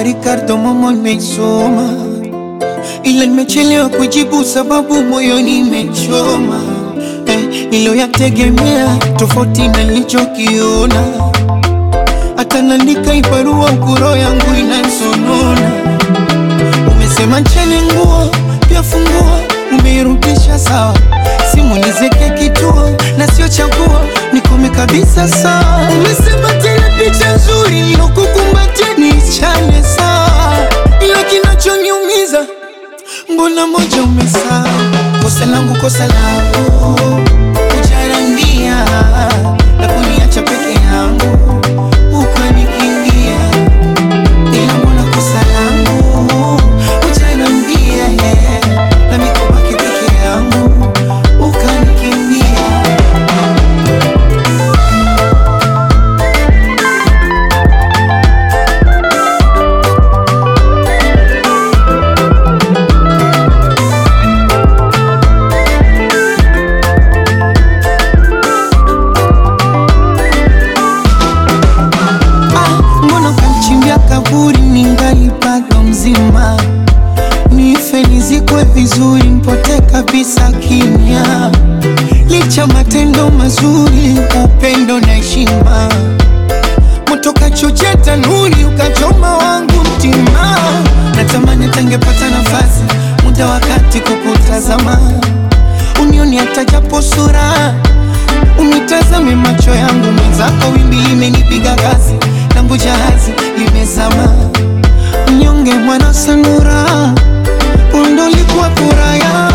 kwa Ricardo Momo nimesoma, ila nimechelewa kujibu sababu moyoni imechoma. Niliyoyategemea tofauti na nilichokiona, hata naandika ibarua ukuro yangu inansonona. Umesema ncheni nguo pia fungua, umeirudisha sawa, simu nizeke kituo na sio chaguo, nikome kabisa sawa. Umesema tena picha nzuri nilokukumbatia nichane sawa, ila kinachoniumiza mbona moja umesahau. Kosa langu kujarambia na kuniacha peke yangu ukanikimbia, ila mbona kosa langu kujarambia na nikobaki peke yangu ukanikimbia. Kaburi ningali bado mzima, nife nizikwe vizuri, mpote kabisa kimya. Licha matendo mazuri, upendo na heshima, moto kachochea tanuri ukachoma wangu mtima. Natamani tangepata nafasi, muda wakati kukutazama, unioni hata japo sura, unitazame macho yangu. Mwenzako wimbi limenipiga kasi, langu jahazi limezama. Mnyonge mwana sanura, undo likuwa furaha.